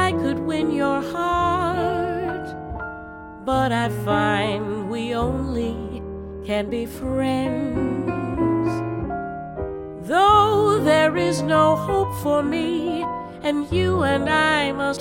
I could win your heart, but I find we only can be friends. Though there is no hope for me, and you and I must